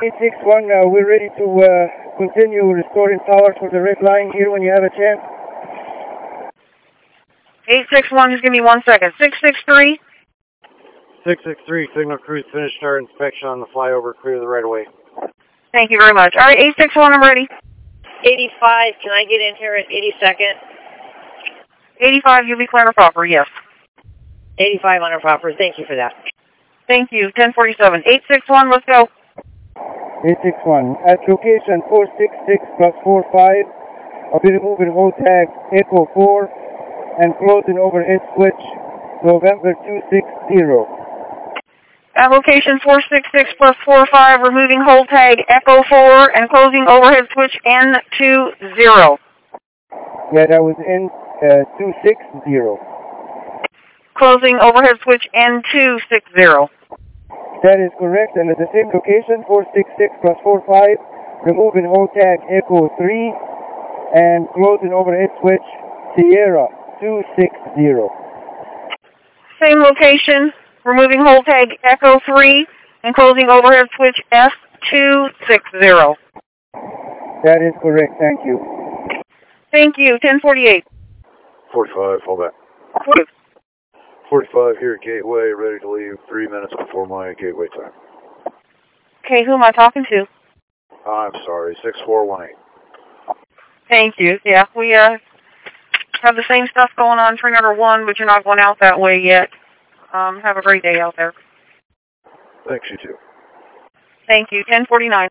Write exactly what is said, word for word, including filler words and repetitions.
eight six one, uh, we're ready to uh, continue restoring power for the red line here when you have a chance. eight six one, just give me one second. six six three. six six three, signal crews finished our inspection on the flyover, clear the right of way. Thank you very much. All right, eight six one, I'm ready. eighty-five, can I get in here at eighty-second? eighty-five, you'll be clear and proper, yes. eighty-five on a proper, thank you for that. Thank you, ten forty-seven. eight six one, let's go. eight six one, at location four six six plus four five, I'll be removing hold tag Echo four and closing overhead switch November two six zero. At location four six six plus four five, removing hold tag Echo four and closing overhead switch N two zero. Yeah, that was N two six zero. Closing overhead switch N two six zero. That is correct, and at the same location, four six six plus four five, removing hold tag Echo three and closing overhead switch Sierra two six zero. Same location, removing hold tag Echo three and closing overhead switch F two six zero. That is correct, thank you. Thank you, ten forty-eight. forty-five, hold back. What? forty-five here at Gateway, ready to leave three minutes before my gateway time. Okay, who am I talking to? I'm sorry, six four one eight. Thank you. Yeah, we uh have the same stuff going on Tree Number one, but you're not going out that way yet. Um, have a great day out there. Thanks, you too. Thank you, ten forty-nine.